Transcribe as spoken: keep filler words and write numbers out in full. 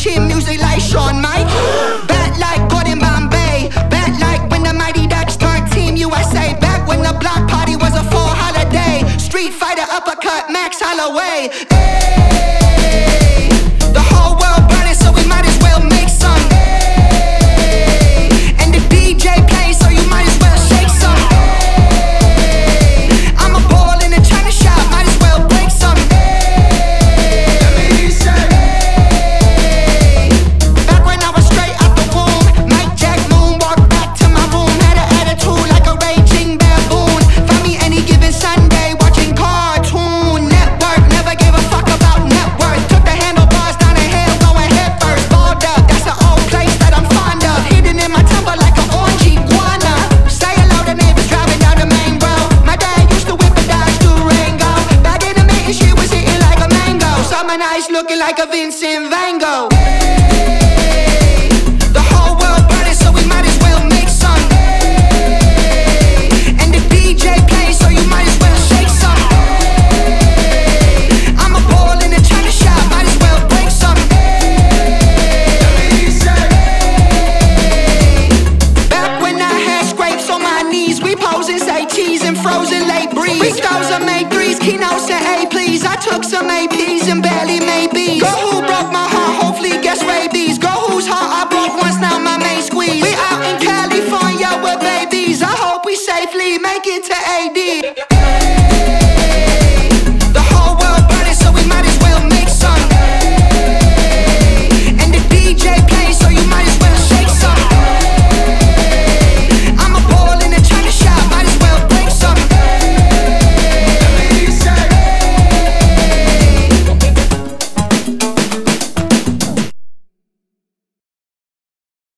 making music like Shawn Mike. Back like Gordon Bombay. Back like when the Mighty Ducks turned Team U S A. Back when the block party was a full holiday. Street Fighter, uppercut, Max Holloway. Hey, the whole world burning, so we might as well make some. Hey, and the D J plays, so you might as well shake some. Hey, I'm a ball in a China shop, might as well break some. Hey, hey, back when I was straight out the womb, Mike Jack Moon walked back to my room, had an attitude like a raging baboon. Found me any given Sunday watching Cartoon Network, never gave a fuck about net worth. Took the handlebars down the hill, going head first. Balled up, that's the old place that I'm fond of. Hidden in my temper like an orange iguana. Say hello to neighbors driving down the main road. My dad used to whip a Dodge Durango. Back in the main, shit was hitting like a mango. Summer nights looking like a Vincent Van Gogh.